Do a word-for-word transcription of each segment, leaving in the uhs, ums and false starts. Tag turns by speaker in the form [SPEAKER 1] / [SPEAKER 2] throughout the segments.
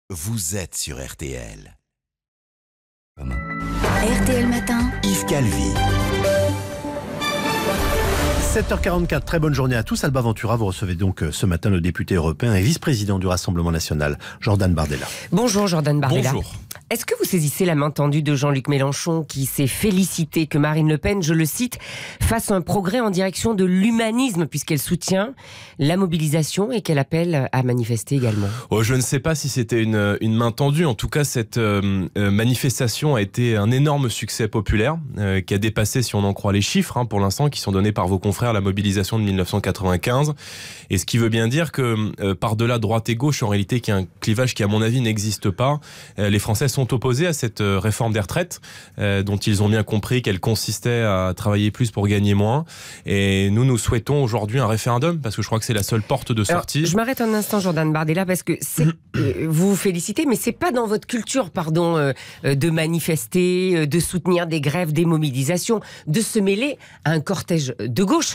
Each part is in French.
[SPEAKER 1] Vous êtes sur R T L.
[SPEAKER 2] R T L Matin,
[SPEAKER 1] Yves Calvi.
[SPEAKER 3] sept heures quarante-quatre, très bonne journée à tous. Alba Ventura, vous recevez donc ce matin le député européen et vice-président du Rassemblement National, Jordan Bardella.
[SPEAKER 4] Bonjour Jordan Bardella.
[SPEAKER 5] Bonjour.
[SPEAKER 4] Est-ce que vous saisissez la main tendue de Jean-Luc Mélenchon qui s'est félicité que Marine Le Pen, je le cite, fasse un progrès en direction de l'humanisme puisqu'elle soutient la mobilisation et qu'elle appelle à manifester également?
[SPEAKER 5] Oh, je ne sais pas si c'était une, une main tendue. En tout cas, cette euh, manifestation a été un énorme succès populaire euh, qui a dépassé, si on en croit les chiffres, hein, pour l'instant, qui sont donnés par vos confrères, la mobilisation de mille neuf cent quatre-vingt-quinze. Et ce qui veut bien dire que euh, par-delà droite et gauche, en réalité, qu'il y a un clivage qui, à mon avis, n'existe pas. Euh, les Français sont opposés à cette euh, réforme des retraites, euh, dont ils ont bien compris qu'elle consistait à travailler plus pour gagner moins. Et nous, nous souhaitons aujourd'hui un référendum, parce que je crois que c'est la seule porte de sortie.
[SPEAKER 4] Alors, je m'arrête un instant, Jordan Bardella, parce que c'est, euh, vous vous félicitez, mais c'est pas dans votre culture, pardon, euh, euh, de manifester, euh, de soutenir des grèves, des mobilisations, de se mêler à un cortège de gauche.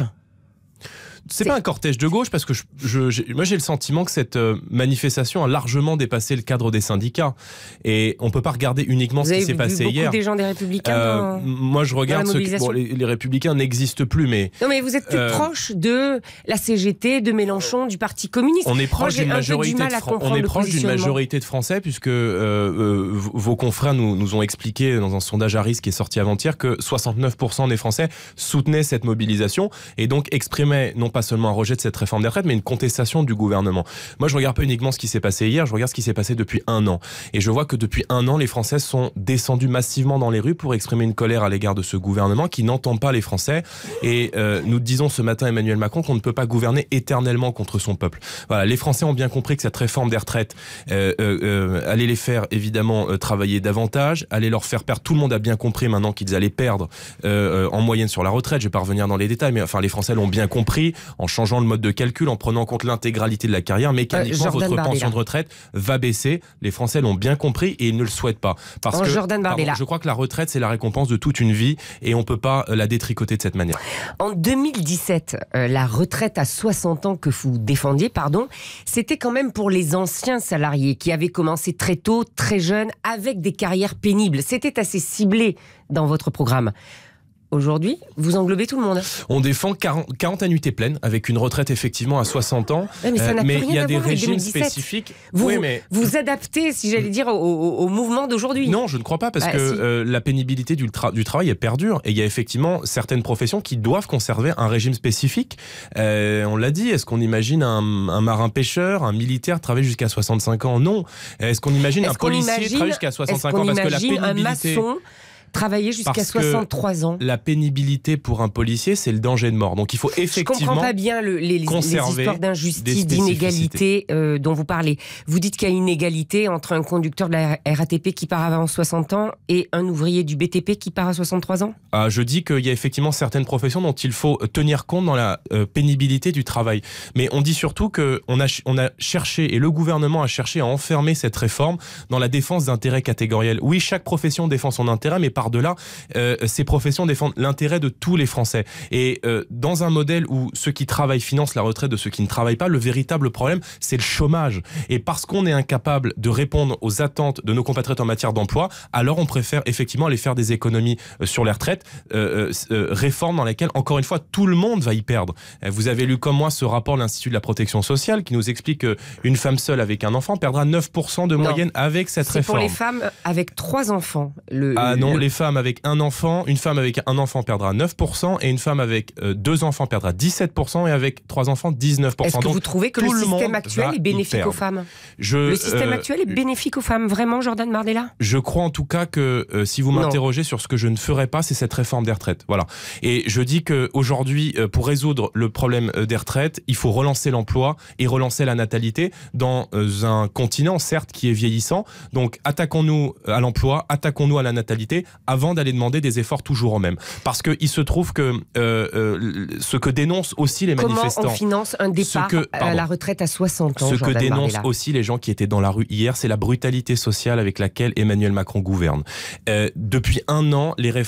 [SPEAKER 5] C'est pas un cortège de gauche parce que je, je, j'ai, moi j'ai le sentiment que cette euh, manifestation a largement dépassé le cadre des syndicats et on peut pas regarder uniquement
[SPEAKER 4] Vous
[SPEAKER 5] ce qui
[SPEAKER 4] avez
[SPEAKER 5] s'est
[SPEAKER 4] vu
[SPEAKER 5] passé
[SPEAKER 4] beaucoup
[SPEAKER 5] hier.
[SPEAKER 4] Des gens des Républicains.
[SPEAKER 5] Euh,
[SPEAKER 4] dans,
[SPEAKER 5] moi je regarde
[SPEAKER 4] dans la
[SPEAKER 5] ceux qui, bon, les, les Républicains n'existent plus, mais
[SPEAKER 4] non mais vous êtes plus
[SPEAKER 5] euh,
[SPEAKER 4] proche de la C G T, de Mélenchon, du Parti communiste.
[SPEAKER 5] on est proche d'une majorité, de, Fran- on est proche d'une majorité de Français puisque euh, euh, vos confrères nous, nous ont expliqué dans un sondage Harris qui est sorti avant-hier que soixante-neuf pour cent des Français soutenaient cette mobilisation et donc exprimaient non pas seulement un rejet de cette réforme des retraites, mais une contestation du gouvernement. Moi, je regarde pas uniquement ce qui s'est passé hier, je regarde ce qui s'est passé depuis un an. Et je vois que depuis un an, les Français sont descendus massivement dans les rues pour exprimer une colère à l'égard de ce gouvernement qui n'entend pas les Français. Et euh, nous disons ce matin, Emmanuel Macron, qu'on ne peut pas gouverner éternellement contre son peuple. Voilà, les Français ont bien compris que cette réforme des retraites euh, euh, euh, allait les faire évidemment euh, travailler davantage, allait leur faire perdre. Tout le monde a bien compris maintenant qu'ils allaient perdre euh, euh, en moyenne sur la retraite. Je vais pas revenir dans les détails, mais enfin les Français l'ont bien compris en changeant le mode de calcul, en prenant en compte l'intégralité de la carrière, mécaniquement, euh, votre Bardella. pension de retraite va baisser. Les Français l'ont bien compris et ils ne le souhaitent pas. Parce
[SPEAKER 4] en
[SPEAKER 5] que,
[SPEAKER 4] Jordan Bardella.
[SPEAKER 5] Pardon, je crois que la retraite, c'est la récompense de toute une vie et on ne peut pas la détricoter de cette manière.
[SPEAKER 4] En deux mille dix-sept, euh, la retraite à soixante ans que vous défendiez, pardon, c'était quand même pour les anciens salariés qui avaient commencé très tôt, très jeunes, avec des carrières pénibles. C'était assez ciblé dans votre programme. Aujourd'hui, vous englobez tout le monde.
[SPEAKER 5] On défend quarante, quarante annuités pleines avec une retraite effectivement à soixante ans.
[SPEAKER 4] Ouais, mais ça n'a
[SPEAKER 5] euh, mais
[SPEAKER 4] plus rien
[SPEAKER 5] il y a
[SPEAKER 4] à
[SPEAKER 5] des
[SPEAKER 4] voir avec
[SPEAKER 5] régimes
[SPEAKER 4] deux mille dix-sept.
[SPEAKER 5] spécifiques.
[SPEAKER 4] Vous
[SPEAKER 5] oui, mais...
[SPEAKER 4] vous adaptez, si j'allais dire, au, au, au mouvement d'aujourd'hui.
[SPEAKER 5] Non, je ne crois pas parce bah, que si. euh, la pénibilité du, tra- du travail est perdure et il y a effectivement certaines professions qui doivent conserver un régime spécifique. Euh, on l'a dit, est-ce qu'on imagine un, un marin-pêcheur, un militaire travailler jusqu'à soixante-cinq ans? Non. Est-ce qu'on imagine
[SPEAKER 4] est-ce
[SPEAKER 5] un policier
[SPEAKER 4] imagine,
[SPEAKER 5] travailler jusqu'à soixante-cinq ans?
[SPEAKER 4] Parce
[SPEAKER 5] que la pénibilité...
[SPEAKER 4] un maçon travailler jusqu'à soixante-trois ans.
[SPEAKER 5] La pénibilité pour un policier, c'est le danger de mort. Donc il faut effectivement
[SPEAKER 4] Je ne comprends pas bien le, les, les histoires d'injustice, d'inégalité euh, dont vous parlez. Vous dites qu'il y a une inégalité entre un conducteur de la R A T P qui part avant soixante ans et un ouvrier du B T P qui part à soixante-trois ans.
[SPEAKER 5] Ah, je dis qu'il y a effectivement certaines professions dont il faut tenir compte dans la euh, pénibilité du travail. Mais on dit surtout qu'on a, on a cherché, et le gouvernement a cherché à enfermer cette réforme dans la défense d'intérêts catégoriels. Oui, chaque profession défend son intérêt, mais par par-delà, euh, ces professions défendent l'intérêt de tous les Français. Et euh, dans un modèle où ceux qui travaillent financent la retraite de ceux qui ne travaillent pas, le véritable problème, c'est le chômage. Et parce qu'on est incapable de répondre aux attentes de nos compatriotes en matière d'emploi, alors on préfère effectivement aller faire des économies euh, sur les retraites, euh, euh, réforme dans laquelle, encore une fois, tout le monde va y perdre. Vous avez lu comme moi ce rapport de l'Institut de la protection sociale qui nous explique qu'une femme seule avec un enfant perdra neuf pour cent de moyenne non. avec cette
[SPEAKER 4] c'est
[SPEAKER 5] réforme.
[SPEAKER 4] C'est pour les femmes avec trois enfants. Le,
[SPEAKER 5] ah non,
[SPEAKER 4] le...
[SPEAKER 5] les femmes avec un enfant, une femme avec un enfant perdra neuf pour cent et une femme avec euh, deux enfants perdra dix-sept pour cent et avec trois enfants dix-neuf pour cent.
[SPEAKER 4] Est-ce que
[SPEAKER 5] Donc,
[SPEAKER 4] vous trouvez que le système actuel est bénéfique aux femmes?
[SPEAKER 5] Je,
[SPEAKER 4] Le système
[SPEAKER 5] euh,
[SPEAKER 4] actuel est bénéfique aux femmes, vraiment, Jordan Bardella?
[SPEAKER 5] Je crois en tout cas que euh, si vous m'interrogez sur ce que je ne ferai pas, c'est cette réforme des retraites. Voilà. Et je dis qu'aujourd'hui, euh, pour résoudre le problème euh, des retraites, il faut relancer l'emploi et relancer la natalité dans euh, un continent, certes, qui est vieillissant. Donc attaquons-nous à l'emploi, attaquons-nous à la natalité avant d'aller demander des efforts toujours aux mêmes. Parce qu'il se trouve que euh, euh, ce que dénoncent aussi les
[SPEAKER 4] Comment
[SPEAKER 5] manifestants...
[SPEAKER 4] Comment on finance un départ
[SPEAKER 5] que,
[SPEAKER 4] à la retraite à soixante ans,
[SPEAKER 5] Ce
[SPEAKER 4] Jordan
[SPEAKER 5] que dénoncent
[SPEAKER 4] Bardella.
[SPEAKER 5] aussi les gens qui étaient dans la rue hier, c'est la brutalité sociale avec laquelle Emmanuel Macron gouverne. Euh, depuis un an, les réformes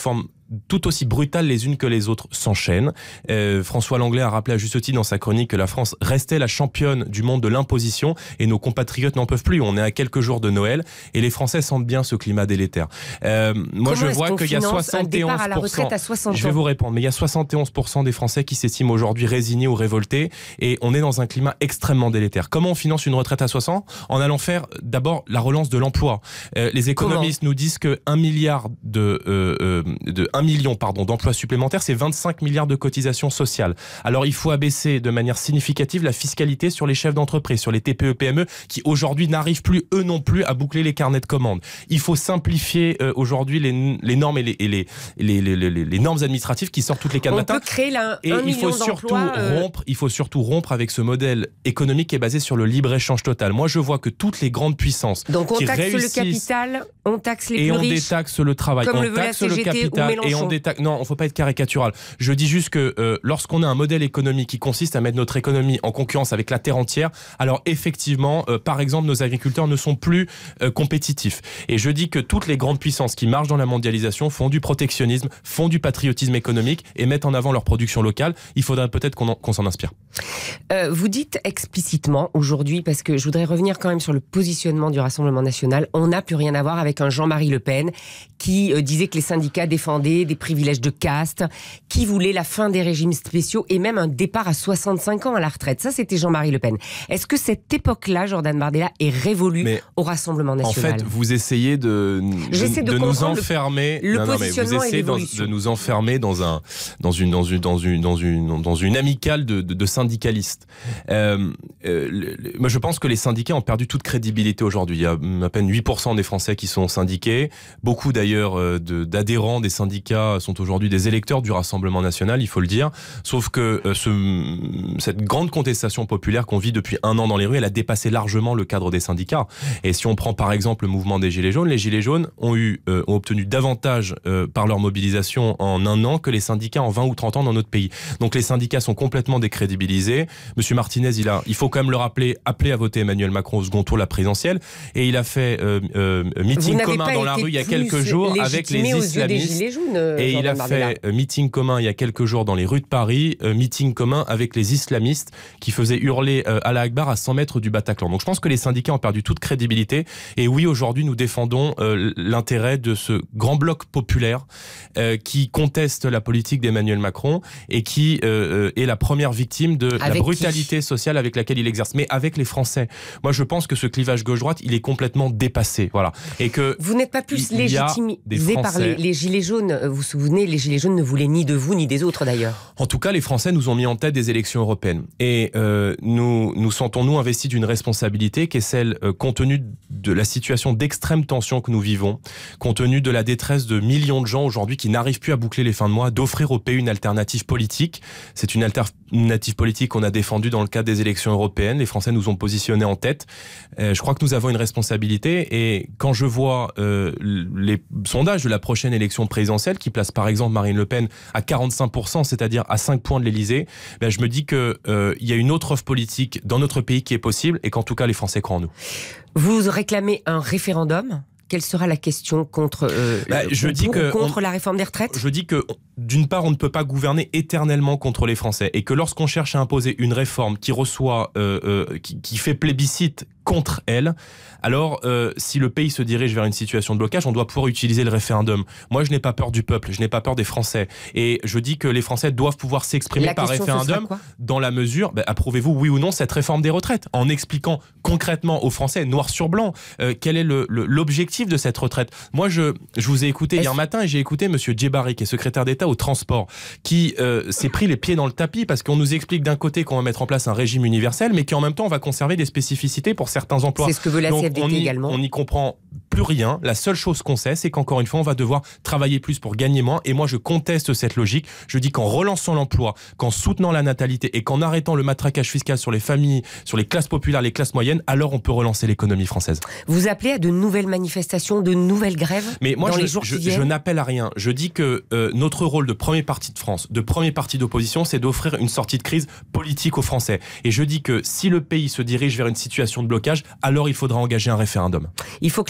[SPEAKER 5] tout aussi brutales les unes que les autres s'enchaînent. Euh, François Langlais a rappelé à juste titre dans sa chronique que la France restait la championne du monde de l'imposition et nos compatriotes n'en peuvent plus. On est à quelques jours de Noël et les Français sentent bien ce climat délétère. Euh, moi,
[SPEAKER 4] Comment
[SPEAKER 5] je vois qu'il y a soixante et onze pour cent.
[SPEAKER 4] À la retraite à soixante ans.
[SPEAKER 5] Je vais vous répondre, mais il y a soixante et onze pour cent des Français qui s'estiment aujourd'hui résignés ou révoltés et on est dans un climat extrêmement délétère. Comment on finance une retraite à soixante ans? En allant faire d'abord la relance de l'emploi. Euh, les économistes Comment nous disent que un milliard de, euh, de un million pardon d'emplois supplémentaires, c'est vingt-cinq milliards de cotisations sociales. Alors il faut abaisser de manière significative la fiscalité sur les chefs d'entreprise, sur les T P E P M E qui aujourd'hui n'arrivent plus eux non plus à boucler les carnets de commandes. Il faut simplifier euh, aujourd'hui les, les normes et, les, et les, les, les, les, les normes administratives qui sortent toutes les quatre matins.
[SPEAKER 4] On peut créer là,
[SPEAKER 5] et
[SPEAKER 4] un
[SPEAKER 5] il faut
[SPEAKER 4] million
[SPEAKER 5] surtout
[SPEAKER 4] euh...
[SPEAKER 5] rompre, il faut surtout rompre avec ce modèle économique qui est basé sur le libre-échange total. Moi je vois que toutes les grandes puissances
[SPEAKER 4] Donc on
[SPEAKER 5] qui
[SPEAKER 4] taxe
[SPEAKER 5] réussissent,
[SPEAKER 4] le capital, on taxe les
[SPEAKER 5] et
[SPEAKER 4] plus
[SPEAKER 5] on
[SPEAKER 4] riches,
[SPEAKER 5] détaxe le travail,
[SPEAKER 4] comme
[SPEAKER 5] on
[SPEAKER 4] le veut
[SPEAKER 5] taxe
[SPEAKER 4] la
[SPEAKER 5] le
[SPEAKER 4] C G T
[SPEAKER 5] capital
[SPEAKER 4] ou
[SPEAKER 5] et on détaxe. Non, on ne faut pas être caricatural. Je dis juste que euh, lorsqu'on a un modèle économique qui consiste à mettre notre économie en concurrence avec la terre entière, alors effectivement, euh, par exemple, nos agriculteurs ne sont plus euh, compétitifs. Et je dis que toutes les grandes puissances qui marchent dans la mondialisation font du protectionnisme, font du patriotisme économique et mettent en avant leur production locale. Il faudrait peut-être qu'on, en, qu'on s'en inspire.
[SPEAKER 4] Euh, vous dites explicitement aujourd'hui, parce que je voudrais revenir quand même sur le positionnement du Rassemblement national, on n'a plus rien à voir avec un Jean-Marie Le Pen qui euh, disait que les syndicats défendaient des privilèges de caste, qui voulait la fin des régimes spéciaux et même un départ à soixante-cinq ans à la retraite. Ça, c'était Jean-Marie Le Pen. Est-ce que cette époque-là, Jordan Bardella, est révolue Mais au Rassemblement national?
[SPEAKER 5] En fait, vous essayez de, de, de, de nous enfermer.
[SPEAKER 4] Le, le
[SPEAKER 5] non, non, mais vous essayez dans, de nous enfermer dans un, dans une, dans une, dans une, dans une, dans une amicale de, de, de syndicalistes. Euh, euh, le, moi, je pense que les syndicats ont perdu toute crédibilité aujourd'hui. Il y a à peine huit pour cent des Français qui sont syndiqués. Beaucoup d'ailleurs de, d'adhérents des syndicats sont aujourd'hui des électeurs du Rassemblement national, il faut le dire. Sauf que euh, ce, cette grande contestation populaire qu'on vit depuis un an dans les rues, elle a dépassé largement le cadre des syndicats. Et si on prend par exemple le mouvement des Gilets jaunes, les Gilets jaunes ont, eu, euh, ont obtenu davantage euh, par leur mobilisation en un an que les syndicats en vingt ou trente ans dans notre pays. Donc les syndicats sont complètement décrédibilisés. Monsieur Martinez, il, a, il faut quand même le rappeler, appelé à voter Emmanuel Macron au second tour de la présidentielle. Et il a fait euh, euh, meeting commun dans la rue il y a quelques jours avec les islamistes.
[SPEAKER 4] Jaunes,
[SPEAKER 5] et il a fait euh, meeting commun il y a quelques jours dans les rues de Paris, euh, meeting commun avec les islamistes qui faisaient hurler euh, Allah Akbar à cent mètres du Bataclan. Donc je pense que les syndicats ont perdu toute crédibilité. Et oui, aujourd'hui, nous défendons euh, l'intérêt de ce grand bloc populaire euh, qui conteste la politique d'Emmanuel Macron et qui euh, est la première victime de avec la brutalité qui sociale avec laquelle il exerce. Mais avec les Français. Moi, je pense que ce clivage gauche-droite, il est complètement dépassé. Voilà. Et que
[SPEAKER 4] vous n'êtes pas plus légitimisé par les, les Gilets jaunes. Vous vous souvenez, les Gilets jaunes ne voulaient ni de vous ni des autres d'ailleurs.
[SPEAKER 5] En tout cas, les Français nous ont mis en tête des élections européennes. Et euh, nous nous sentons-nous investis d'une responsabilité qui est celle, euh, compte tenu de la situation d'extrême tension que nous vivons, compte tenu de la détresse de millions de gens aujourd'hui qui n'arrivent plus à boucler les fins de mois, d'offrir au pays une alternative politique. C'est une alternative politique qu'on a défendue dans le cadre des élections européennes. Les Français nous ont positionnés en tête. Euh, je crois que nous avons une responsabilité. Et quand je vois euh, les sondages de la prochaine élection présidentielle qui place par exemple Marine Le Pen à quarante-cinq pour cent, c'est-à-dire à cinq points de l'Élysée, ben je me dis qu'il euh, y a une autre offre politique dans notre pays qui est possible et qu'en tout cas les Français croient en nous.
[SPEAKER 4] Vous réclamez un référendum ? Quelle sera la question contre, euh,
[SPEAKER 5] bah, je dis que
[SPEAKER 4] contre
[SPEAKER 5] on,
[SPEAKER 4] la réforme des retraites ?
[SPEAKER 5] Je dis que, d'une part, on ne peut pas gouverner éternellement contre les Français et que lorsqu'on cherche à imposer une réforme qui reçoit, euh, euh, qui, qui fait plébiscite contre elle, alors euh, si le pays se dirige vers une situation de blocage, on doit pouvoir utiliser le référendum. Moi, je n'ai pas peur du peuple, je n'ai pas peur des Français. Et je dis que les Français doivent pouvoir s'exprimer par référendum dans la mesure, bah, approuvez-vous oui ou non cette réforme des retraites, en expliquant concrètement aux Français, noir sur blanc, euh, quel est le, le, l'objectif de cette retraite. Moi, je, je vous ai écouté Est-ce... hier matin et j'ai écouté Monsieur Djebari, qui est secrétaire d'État au transport, qui euh, s'est pris les pieds dans le tapis parce qu'on nous explique d'un côté qu'on va mettre en place un régime universel, mais qu'en même temps, on va conserver des spécificités pour certains emplois.
[SPEAKER 4] C'est ce que veut la
[SPEAKER 5] Donc,
[SPEAKER 4] C F D T
[SPEAKER 5] on y,
[SPEAKER 4] également.
[SPEAKER 5] On n'y comprend plus rien. La seule chose qu'on sait, c'est qu'encore une fois, on va devoir travailler plus pour gagner moins. Et moi, je conteste cette logique. Je dis qu'en relançant l'emploi, qu'en soutenant la natalité et qu'en arrêtant le matraquage fiscal sur les familles, sur les classes populaires, les classes moyennes, alors on peut relancer l'économie française.
[SPEAKER 4] Vous appelez à de nouvelles manifestations, de nouvelles grèves
[SPEAKER 5] Mais moi,
[SPEAKER 4] dans
[SPEAKER 5] je,
[SPEAKER 4] les jours
[SPEAKER 5] je,
[SPEAKER 4] qui viennent ?
[SPEAKER 5] je n'appelle à rien. Je dis que euh, notre rôle de premier parti de France, de premier parti d'opposition, c'est d'offrir une sortie de crise politique aux Français. Et je dis que si le pays se dirige vers une situation de blocage, alors il faudra engager un référendum.
[SPEAKER 4] Il faut que la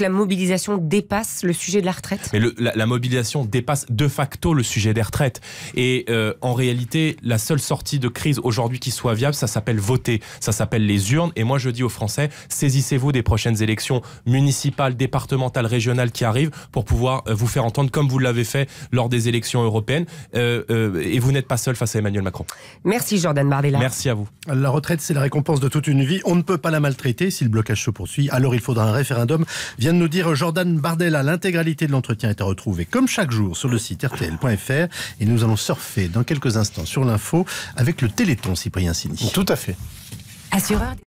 [SPEAKER 4] la mobilisation dépasse le sujet de la retraite ?
[SPEAKER 5] Mais le, la, la mobilisation dépasse de facto le sujet des retraites. Et euh, en réalité, la seule sortie de crise aujourd'hui qui soit viable, ça s'appelle voter, ça s'appelle les urnes. Et moi, je dis aux Français, saisissez-vous des prochaines élections municipales, départementales, régionales qui arrivent pour pouvoir euh, vous faire entendre comme vous l'avez fait lors des élections européennes. Euh, euh, et vous n'êtes pas seul face à Emmanuel Macron.
[SPEAKER 4] Merci Jordan Bardella.
[SPEAKER 5] Merci à vous.
[SPEAKER 3] La retraite, c'est la récompense de toute une vie. On ne peut pas la maltraiter si le blocage se poursuit. Alors il faudra un référendum, vient de nous dire Jordan Bardella. L'intégralité de l'entretien est à retrouver comme chaque jour sur le site R T L point F R. Et nous allons surfer dans quelques instants sur l'info avec le Téléthon, Cyprien Sini.
[SPEAKER 2] Tout à fait.
[SPEAKER 4] Assureur